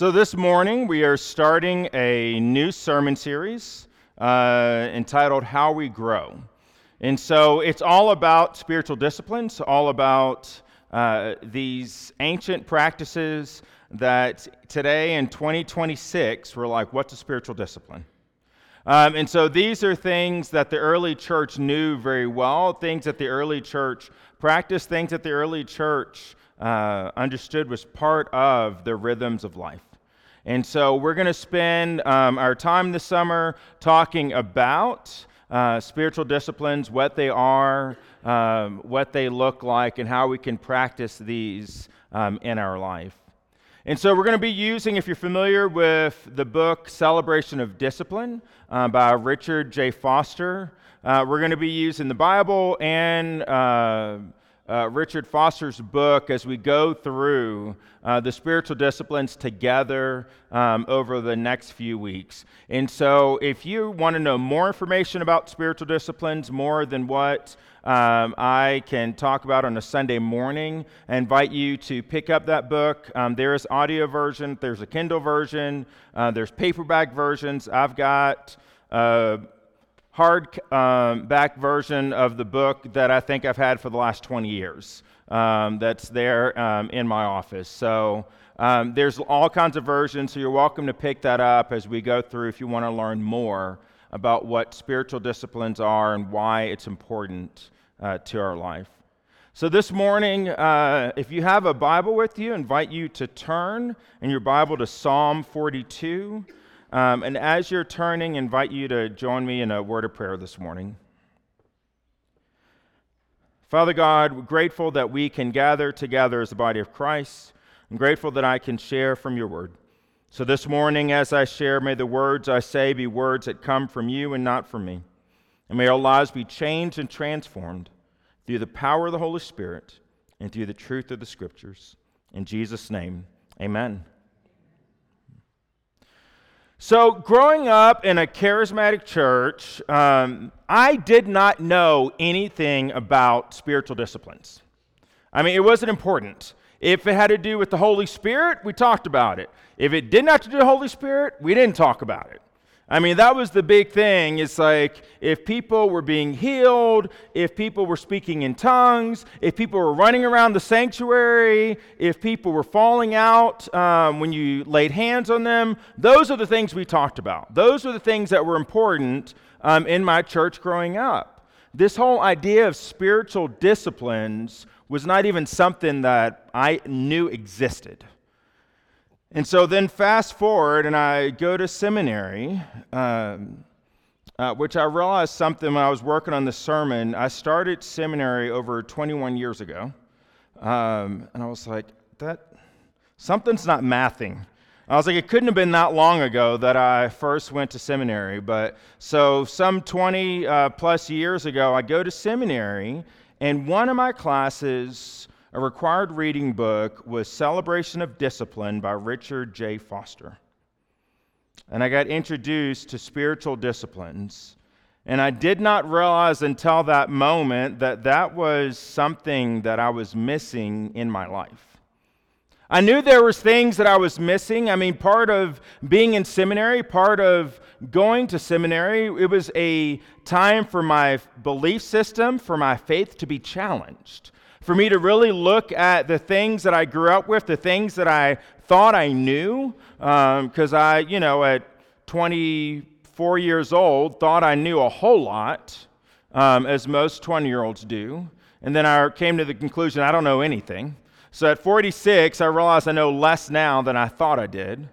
So this morning we are starting a new sermon series entitled How We Grow. And so it's all about spiritual disciplines, all about these ancient practices that today in 2026 we're like, what's a spiritual discipline? And so these are things that the early church knew very well, things that the early church practiced, things that the early church understood was part of the rhythms of life. And so we're going to spend our time this summer talking about spiritual disciplines, what they are, what they look like, and how we can practice these in our life. And so we're going to be using, if you're familiar with the book Celebration of Discipline by Richard J. Foster, we're going to be using the Bible and Richard Foster's book as we go through the spiritual disciplines together over the next few weeks. And so if you want to know more information about spiritual disciplines, more than what I can talk about on a Sunday morning, I invite you to pick up that book. There is audio version, there's a Kindle version, there's paperback versions. I've got hardback version of the book that I think I've had for the last 20 years. That's there in my office. So there's all kinds of versions, so you're welcome to pick that up as we go through if you want to learn more about what spiritual disciplines are and why it's important to our life. So this morning, if you have a Bible with you, I invite you to turn in your Bible to Psalm 42. And as you're turning, I invite you to join me in a word of prayer this morning. Father God, we're grateful that we can gather together as the body of Christ. I'm grateful that I can share from your word. So this morning, as I share, may the words I say be words that come from you and not from me. And may our lives be changed and transformed through the power of the Holy Spirit and through the truth of the Scriptures. In Jesus' name, amen. So growing up in a charismatic church, I did not know anything about spiritual disciplines. I mean, it wasn't important. If it had to do with the Holy Spirit, we talked about it. If it didn't have to do with the Holy Spirit, we didn't talk about it. I mean, that was the big thing. It's like if people were being healed, if people were speaking in tongues, if people were running around the sanctuary, if people were falling out when you laid hands on them, those are the things we talked about. Those are the things that were important in my church growing up. This whole idea of spiritual disciplines was not even something that I knew existed. And so then fast forward, and I go to seminary, which I realized something when I was working on the sermon. I started seminary over 21 years ago, and I was like, something's not mathing. I was like, it couldn't have been that long ago that I first went to seminary. But so some 20 plus years ago, I go to seminary, and one of my classes, a required reading book, was Celebration of Discipline by Richard J. Foster. And I got introduced to spiritual disciplines. And I did not realize until that moment that that was something that I was missing in my life. I knew there was things that I was missing. I mean, part of being in seminary, part of going to seminary, it was a time for my belief system, for my faith to be challenged. For me to really look at the things that I grew up with, the things that I thought I knew, because I, at 24 years old, thought I knew a whole lot, as most 20-year-olds do. And then I came to the conclusion I don't know anything. So at 46, I realized I know less now than I thought I did.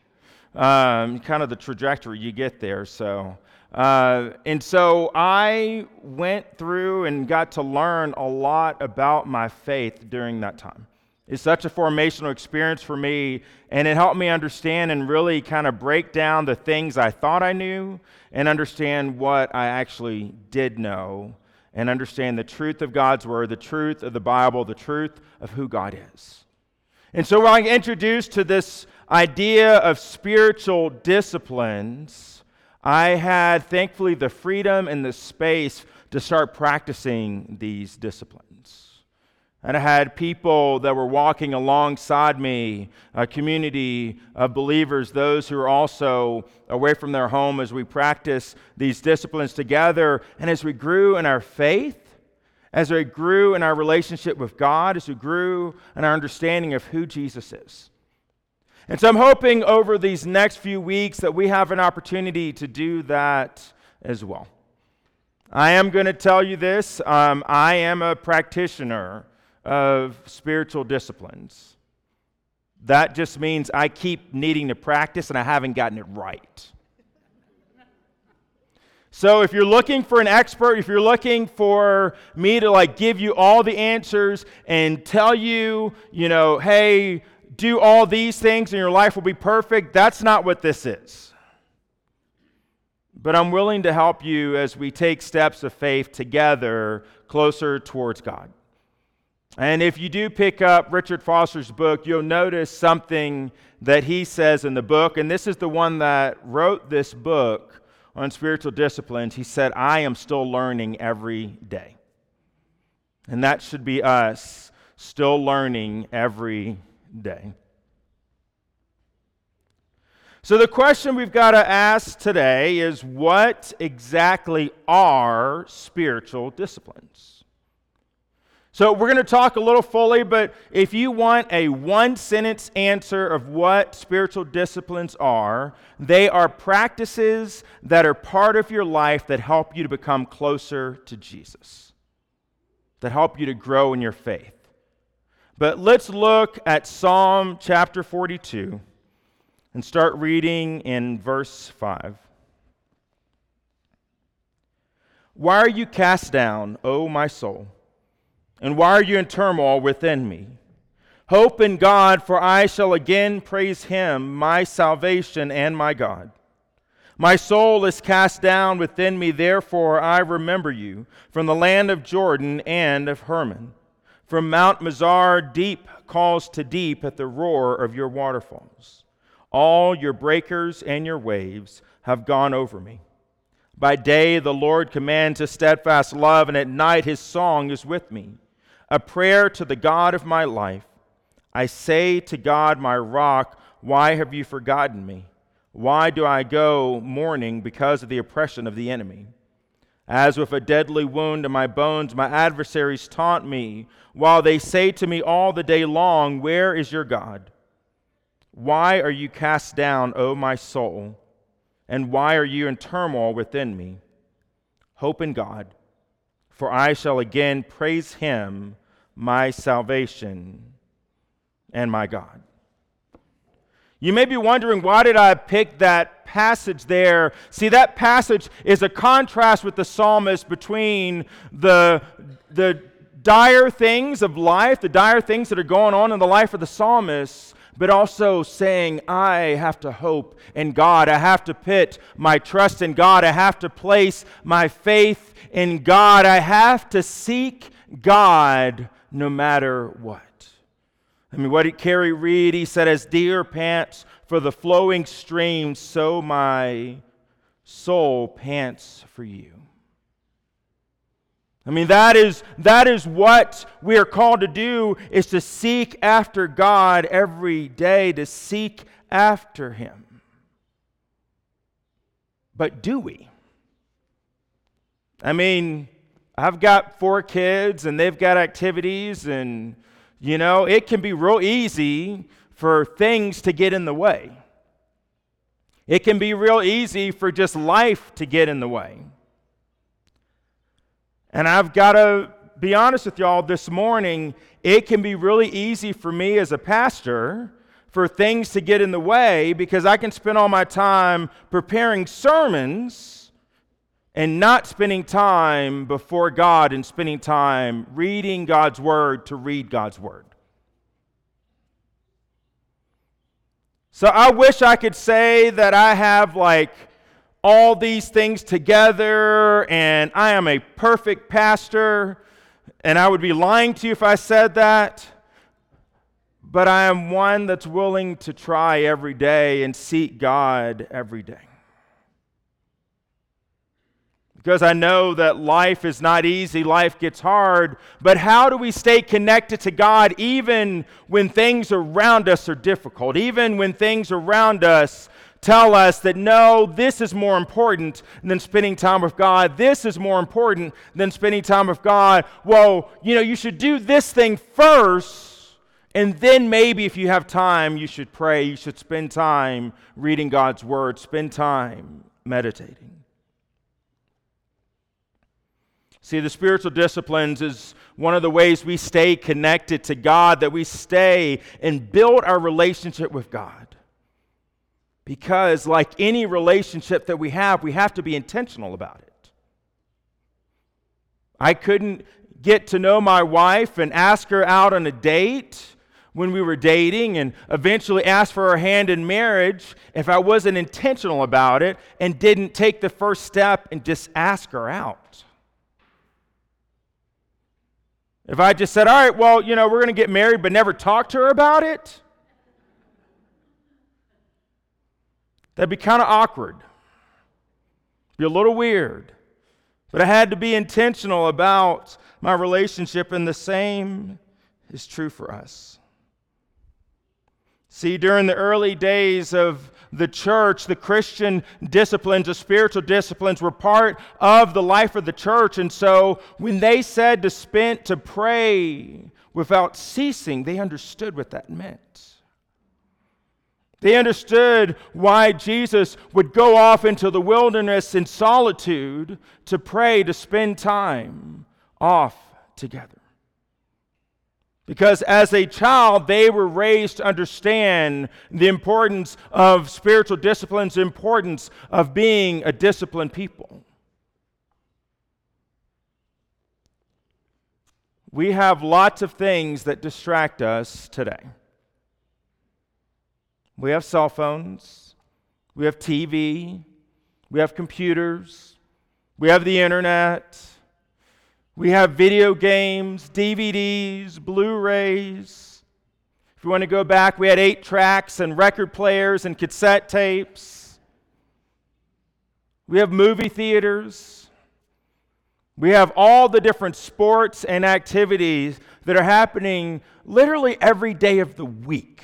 Kind of the trajectory you get there, so... And so I went through and got to learn a lot about my faith during that time. It's such a formational experience for me, and it helped me understand and really kind of break down the things I thought I knew and understand what I actually did know and understand the truth of God's Word, the truth of the Bible, the truth of who God is. And so when I get introduced to this idea of spiritual disciplines, I had, thankfully, the freedom and the space to start practicing these disciplines. And I had people that were walking alongside me, a community of believers, those who are also away from their home as we practice these disciplines together. And as we grew in our faith, as we grew in our relationship with God, as we grew in our understanding of who Jesus is. And so I'm hoping over these next few weeks that we have an opportunity to do that as well. I am going to tell you this. I am a practitioner of spiritual disciplines. That just means I keep needing to practice and I haven't gotten it right. So if you're looking for an expert, if you're looking for me to give you all the answers and tell you, hey, do all these things and your life will be perfect, that's not what this is. But I'm willing to help you as we take steps of faith together closer towards God. And if you do pick up Richard Foster's book, you'll notice something that he says in the book, and this is the one that wrote this book on spiritual disciplines. He said, I am still learning every day. And that should be us, still learning every day. So the question we've got to ask today is, what exactly are spiritual disciplines? So we're going to talk a little fully, but if you want a one-sentence answer of what spiritual disciplines are, they are practices that are part of your life that help you to become closer to Jesus, that help you to grow in your faith. But let's look at Psalm chapter 42 and start reading in verse 5. Why are you cast down, O my soul? And why are you in turmoil within me? Hope in God, for I shall again praise him, my salvation and my God. My soul is cast down within me, therefore I remember you, from the land of Jordan and of Hermon. From Mount Mizar, deep calls to deep at the roar of your waterfalls. All your breakers and your waves have gone over me. By day the Lord commands his steadfast love, and at night his song is with me. A prayer to the God of my life. I say to God, my rock, why have you forgotten me? Why do I go mourning because of the oppression of the enemy? As with a deadly wound in my bones, my adversaries taunt me, while they say to me all the day long, where is your God? Why are you cast down, O my soul? And why are you in turmoil within me? Hope in God, for I shall again praise him, my salvation and my God. You may be wondering, why did I pick that passage there? See, that passage is a contrast with the psalmist between the dire things of life, the dire things that are going on in the life of the psalmist, but also saying, I have to hope in God. I have to put my trust in God. I have to place my faith in God. I have to seek God no matter what. I mean, what did Carrie read? He said, as deer pants for the flowing stream, so my soul pants for you. I mean, that is what we are called to do, is to seek after God every day, to seek after him. But do we? I mean, I've got 4 kids and they've got activities, and it can be real easy for things to get in the way. It can be real easy for just life to get in the way. And I've got to be honest with y'all this morning, it can be really easy for me as a pastor for things to get in the way, because I can spend all my time preparing sermons and not spending time before God and spending time reading God's Word to read God's Word. So I wish I could say that I have all these things together and I am a perfect pastor, and I would be lying to you if I said that. But I am one that's willing to try every day and seek God every day. because I know that life is not easy, life gets hard, but how do we stay connected to God even when things around us are difficult, even when things around us tell us that no, this is more important than spending time with God, this is more important than spending time with God. Well, you should do this thing first, and then maybe if you have time, you should pray, you should spend time reading God's Word, spend time meditating. See, the spiritual disciplines is one of the ways we stay connected to God, that we stay and build our relationship with God. Because like any relationship that we have to be intentional about it. I couldn't get to know my wife and ask her out on a date when we were dating and eventually ask for her hand in marriage if I wasn't intentional about it and didn't take the first step and just ask her out. If I just said, all right, well, we're going to get married, but never talk to her about it, that'd be kind of awkward. Be a little weird. But I had to be intentional about my relationship, and the same is true for us. See, during the early days of the church, the Christian disciplines, the spiritual disciplines were part of the life of the church. And so when they said to pray without ceasing, they understood what that meant. They understood why Jesus would go off into the wilderness in solitude to pray, to spend time off together. Because as a child, they were raised to understand the importance of spiritual disciplines, the importance of being a disciplined people. We have lots of things that distract us today. We have cell phones, we have TV, we have computers, we have the internet, we have video games, DVDs, Blu-rays. If you want to go back, we had 8 tracks and record players and cassette tapes. We have movie theaters. We have all the different sports and activities that are happening literally every day of the week.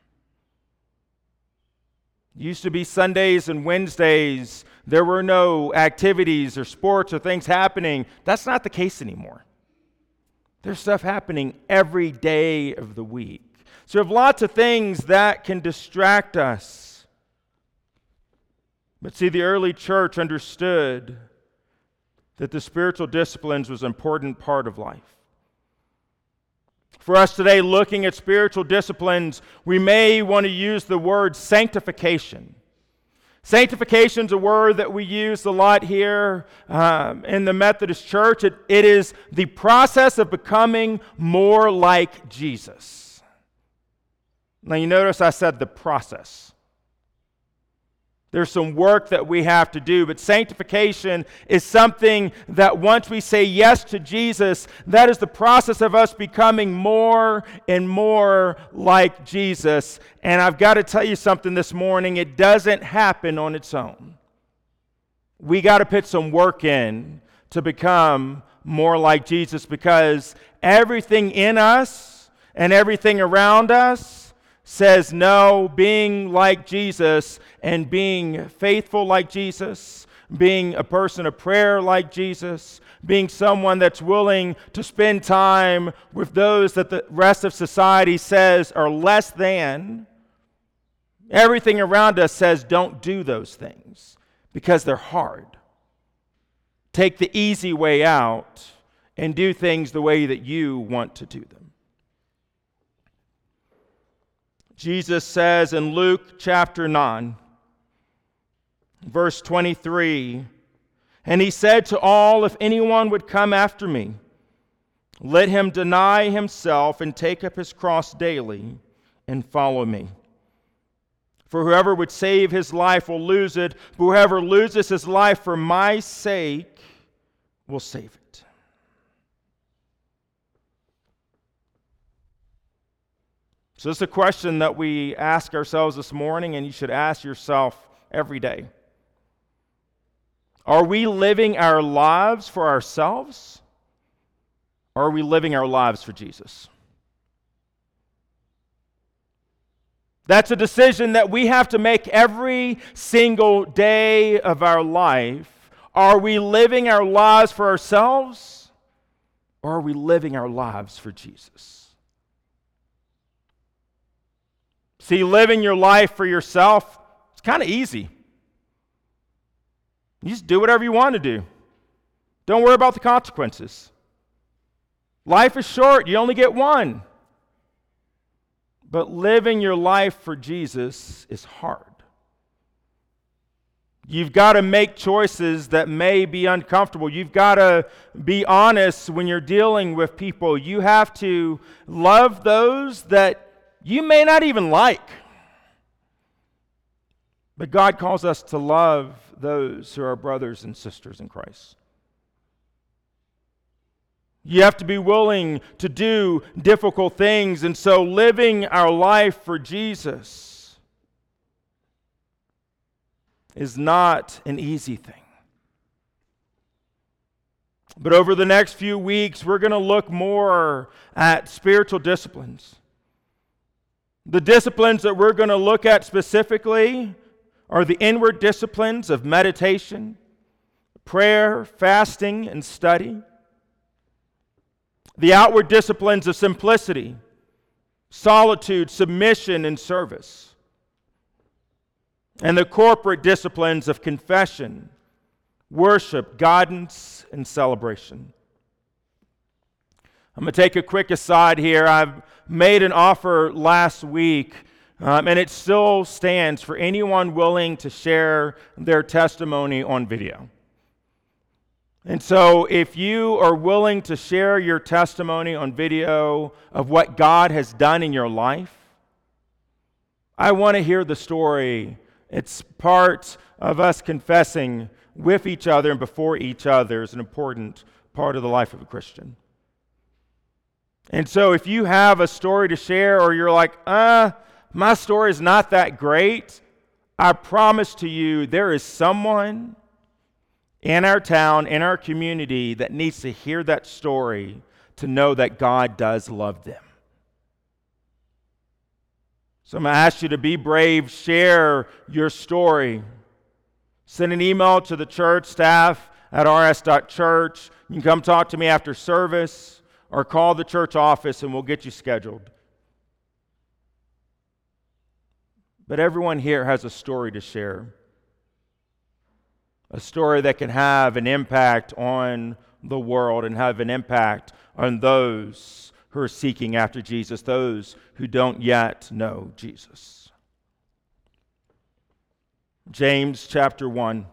It used to be Sundays and Wednesdays, there were no activities or sports or things happening. That's not the case anymore. There's stuff happening every day of the week. So we have lots of things that can distract us. But see, the early church understood that the spiritual disciplines was an important part of life. For us today, looking at spiritual disciplines, we may want to use the word sanctification. Sanctification is a word that we use a lot here in the Methodist Church. It is the process of becoming more like Jesus. Now you notice I said the process. There's some work that we have to do, but sanctification is something that once we say yes to Jesus, that is the process of us becoming more and more like Jesus. And I've got to tell you something this morning, it doesn't happen on its own. We got to put some work in to become more like Jesus, because everything in us and everything around us says no. Being like Jesus and being faithful like Jesus, being a person of prayer like Jesus, being someone that's willing to spend time with those that the rest of society says are less than, everything around us says don't do those things because they're hard. Take the easy way out and do things the way that you want to do them. Jesus says in Luke chapter 9, verse 23, and he said to all, if anyone would come after me, let him deny himself and take up his cross daily and follow me. For whoever would save his life will lose it, but whoever loses his life for my sake will save it. So this is a question that we ask ourselves this morning, and you should ask yourself every day. Are we living our lives for ourselves, or are we living our lives for Jesus? That's a decision that we have to make every single day of our life. Are we living our lives for ourselves, or are we living our lives for Jesus? See, living your life for yourself, it's kind of easy. You just do whatever you want to do. Don't worry about the consequences. Life is short. You only get one. But living your life for Jesus is hard. You've got to make choices that may be uncomfortable. You've got to be honest when you're dealing with people. You have to love those that you may not even like. But God calls us to love those who are brothers and sisters in Christ. You have to be willing to do difficult things, and so living our life for Jesus is not an easy thing. But over the next few weeks, we're going to look more at spiritual disciplines. The disciplines that we're going to look at specifically are the inward disciplines of meditation, prayer, fasting, and study. The outward disciplines of simplicity, solitude, submission, and service. And the corporate disciplines of confession, worship, guidance, and celebration. I'm going to take a quick aside here. I've made an offer last week, and it still stands for anyone willing to share their testimony on video. And so if you are willing to share your testimony on video of what God has done in your life, I want to hear the story. It's part of us confessing with each other and before each other is an important part of the life of a Christian. And so if you have a story to share, or you're like, my story is not that great, I promise to you there is someone in our town, in our community, that needs to hear that story to know that God does love them. So I'm going to ask you to be brave, share your story. Send an email to the church staff at rs.church. You can come talk to me after service, or call the church office and we'll get you scheduled. But everyone here has a story to share. A story that can have an impact on the world and have an impact on those who are seeking after Jesus, those who don't yet know Jesus. James chapter 1,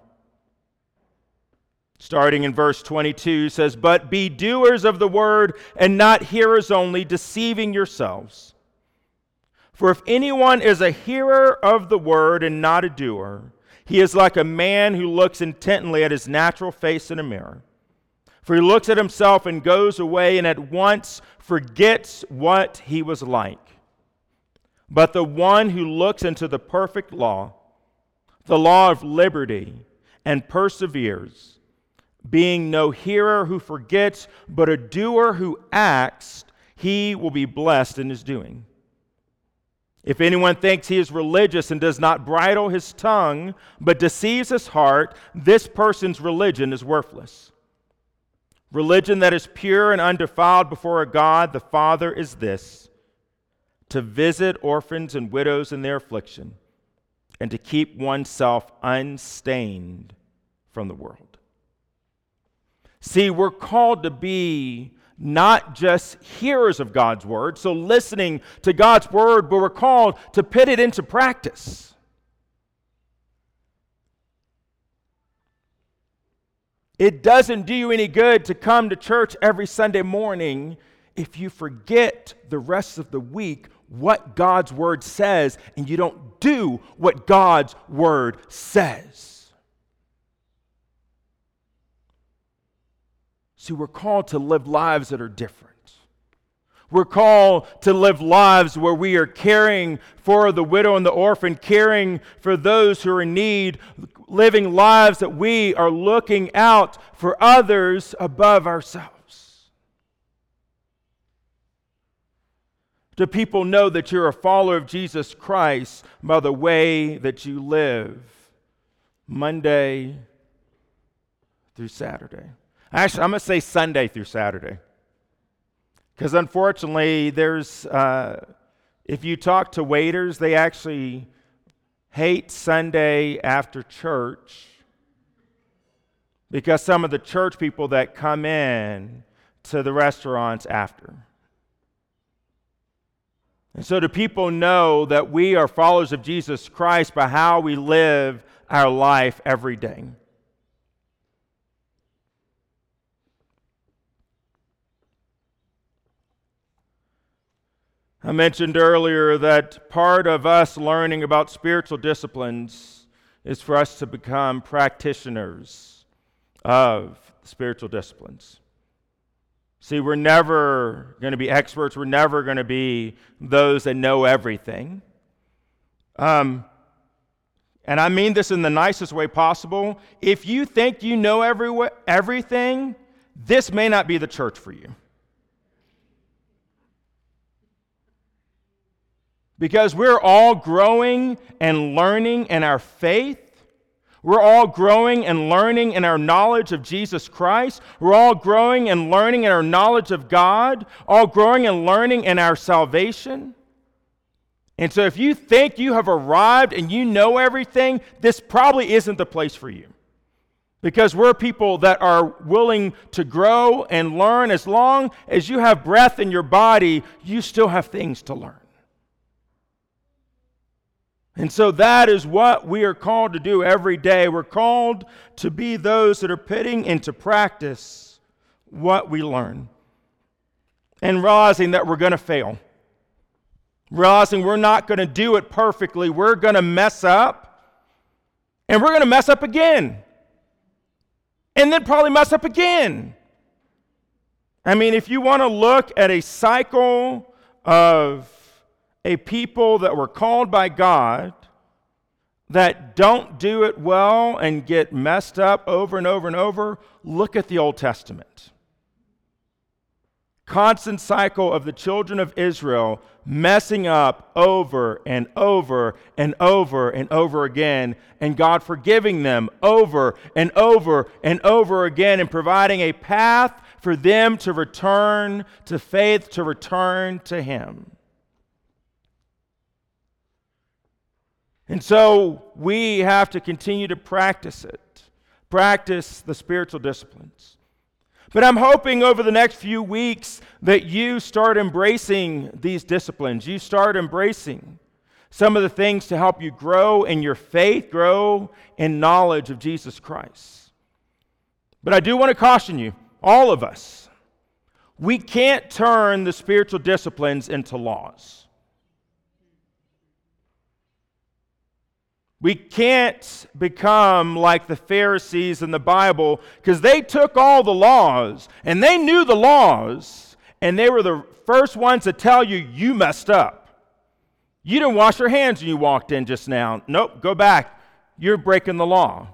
starting in verse 22, says, "But be doers of the word and not hearers only, deceiving yourselves. For if anyone is a hearer of the word and not a doer, he is like a man who looks intently at his natural face in a mirror. For he looks at himself and goes away and at once forgets what he was like. But the one who looks into the perfect law, the law of liberty, and perseveres, being no hearer who forgets, but a doer who acts, he will be blessed in his doing. If anyone thinks he is religious and does not bridle his tongue, but deceives his heart, this person's religion is worthless. Religion that is pure and undefiled before a God the Father is this: to visit orphans and widows in their affliction, and to keep oneself unstained from the world." See, we're called to be not just hearers of God's word, so listening to God's word, but we're called to put it into practice. It doesn't do you any good to come to church every Sunday morning if you forget the rest of the week what God's word says and you don't do what God's word says. See, we're called to live lives that are different. We're called to live lives where we are caring for the widow and the orphan, caring for those who are in need, living lives that we are looking out for others above ourselves. Do people know that you're a follower of Jesus Christ by the way that you live Monday through Saturday? Actually, I'm going to say Sunday through Saturday. Because unfortunately, if you talk to waiters, they actually hate Sunday after church because some of the church people that come in to the restaurants after. And so do people know that we are followers of Jesus Christ by how we live our life every day? I mentioned earlier that part of us learning about spiritual disciplines is for us to become practitioners of spiritual disciplines. See, we're never going to be experts. We're never going to be those that know everything. And I mean this in the nicest way possible. If you think you know everything, this may not be the church for you. Because we're all growing and learning in our faith. We're all growing and learning in our knowledge of Jesus Christ. We're all growing and learning in our knowledge of God, all growing and learning in our salvation. And so if you think you have arrived and you know everything, this probably isn't the place for you. Because we're people that are willing to grow and learn. As long as you have breath in your body, you still have things to learn. And so that is what we are called to do every day. We're called to be those that are putting into practice what we learn. And realizing that we're going to fail. Realizing we're not going to do it perfectly. We're going to mess up. And we're going to mess up again. And then probably mess up again. I mean, if you want to look at a cycle of a people that were called by God that don't do it well and get messed up over and over and over, look at the Old Testament. Constant cycle of the children of Israel messing up over and over and over and over again, and God forgiving them over and over and over again and providing a path for them to return to faith, to return to Him. And so we have to continue to practice it, practice the spiritual disciplines. But I'm hoping over the next few weeks that you start embracing these disciplines. You start embracing some of the things to help you grow in your faith, grow in knowledge of Jesus Christ. But I do want to caution you, all of us, we can't turn the spiritual disciplines into laws. We can't become like the Pharisees in the Bible because they took all the laws and they knew the laws and they were the first ones to tell you, you messed up. You didn't wash your hands when you walked in just now. Nope, go back. You're breaking the law.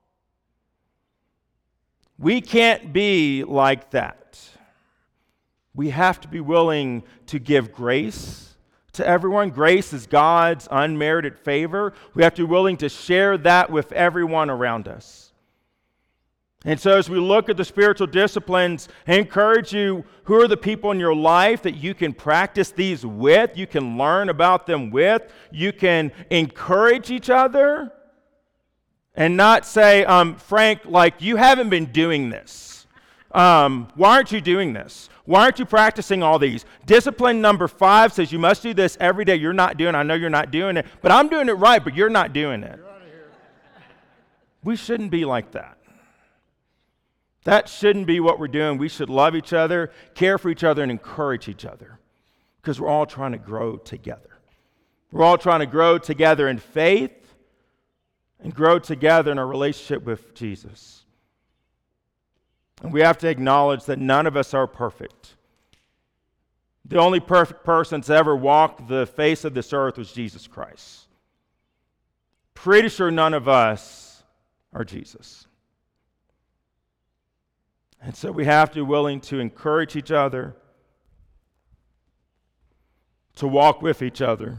We can't be like that. We have to be willing to give grace to everyone. Grace is God's unmerited favor. We have to be willing to share that with everyone around us. And so as we look at the spiritual disciplines, I encourage you, who are the people in your life that you can practice these with, you can learn about them with, you can encourage each other, and not say, Frank, like, you haven't been doing this. Why aren't you doing this? Why aren't you practicing all these? Discipline number 5 says you must do this every day. You're not doing it. I know you're not doing it, but I'm doing it right, but you're not doing it. We shouldn't be like that. That shouldn't be what we're doing. We should love each other, care for each other, and encourage each other because we're all trying to grow together. We're all trying to grow together in faith and grow together in our relationship with Jesus. And we have to acknowledge that none of us are perfect. The only perfect person that's ever walked the face of this earth was Jesus Christ. Pretty sure none of us are Jesus. And so we have to be willing to encourage each other, to walk with each other.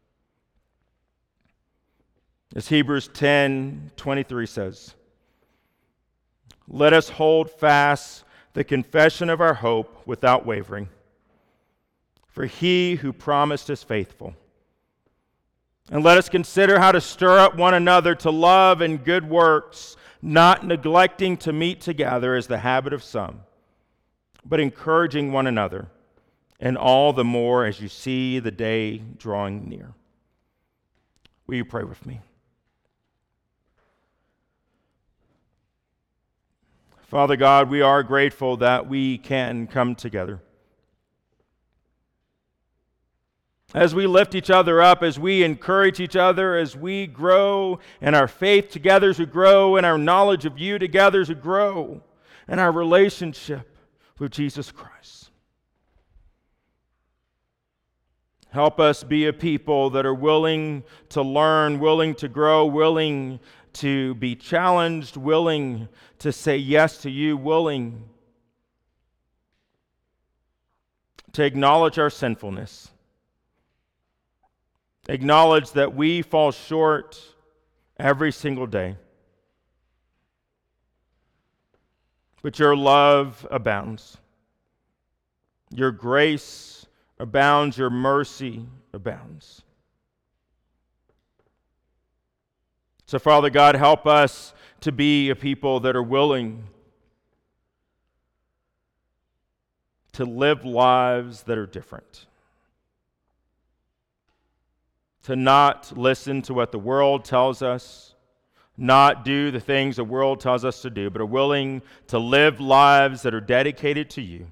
As Hebrews 10:23 says, let us hold fast the confession of our hope without wavering. For he who promised is faithful. And let us consider how to stir up one another to love and good works, not neglecting to meet together as the habit of some, but encouraging one another, and all the more as you see the day drawing near. Will you pray with me? Father God, we are grateful that we can come together. As we lift each other up, as we encourage each other, as we grow in our faith together, as we grow in our knowledge of you together, as we grow in our relationship with Jesus Christ. Help us be a people that are willing to learn, willing to grow, willing to be challenged, willing to say yes to you, willing to acknowledge our sinfulness. Acknowledge that we fall short every single day. But your love abounds. Your grace abounds. Your mercy abounds. So, Father God, help us to be a people that are willing to live lives that are different. To not listen to what the world tells us, not do the things the world tells us to do, but are willing to live lives that are dedicated to you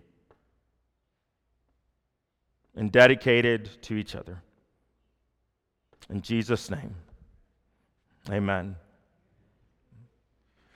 and dedicated to each other. In Jesus' name, amen.